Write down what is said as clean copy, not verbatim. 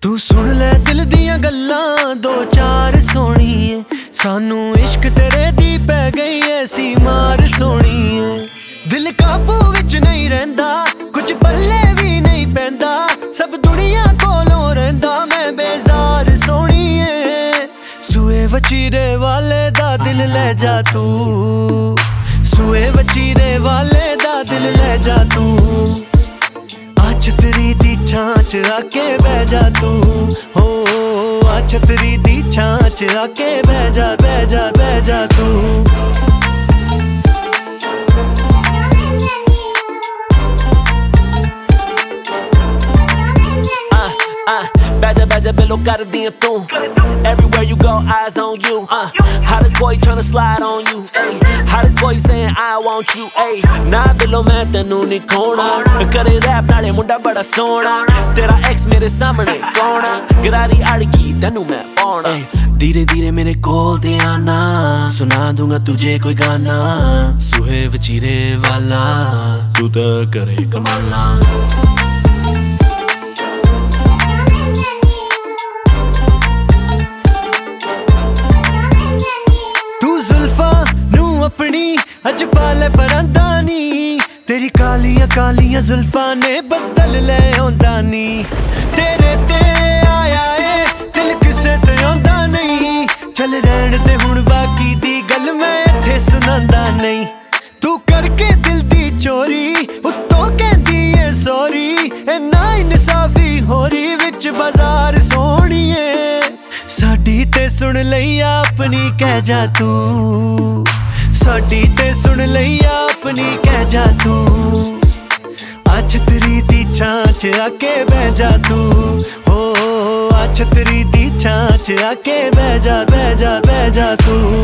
तू सुन ले दिल दियां गल्लां दो चार सोहणीए, सानू इश्क तेरे दी पै गई ऐसी मार सोहणीए। दिल काबू विच नहीं रहिंदा, कुछ पल्ले भी नहीं पैंदा, सब दुनिया कोलों रहिंदा मैं बेजार सोहणीए। सूए वचीरे वाले दा दिल ले जा तू, सूए वचीरे वाले दा दिल ले जा तू। छतरी दी छांच आके बह जा तू, हो छतरी दी छांच आके बह जा बह जा बह जा तू। Baja bello कर दिया तू, everywhere you go eyes on you. Hot boy tryna slide on you, hot boy saying I want you. ना दिलों मैं तेनू नहीं खोना, करे रैप नाले मुंडा बड़ा सोना। तेरा एक्स मेरे सामने कौन, गरारी अड़गी तेनू मैं पाउना। धीरे धीरे मेरे कोल ते आना, सुना दूंगा तुझे कोई गाना। सुहे वचीरे वाला तू तो करे कमाला। अपनी अज पाले परांदा नी, तेरी कालियां कालियां जुल्फां ने बदल ले आंदा नी। तेरे ते आया ए दिल किसे ते आंदा नहीं, चल रहन दे हुण बाकी दी गल मैं इत्थे सुनांदा नहीं। तू करके दिल दी चोरी उत्तों कहंदी ए सॉरी, ए ना इंसाफी हो रही विच बाजार सोहणीए। साडी ते सुन लई अपनी कह जा तू, साडी ते सुन लई अपनी कह जा तू। छतरी दी छांच आके बह जा तू, हो छतरी दी छांच आके बह जा बह जा बह जा तू।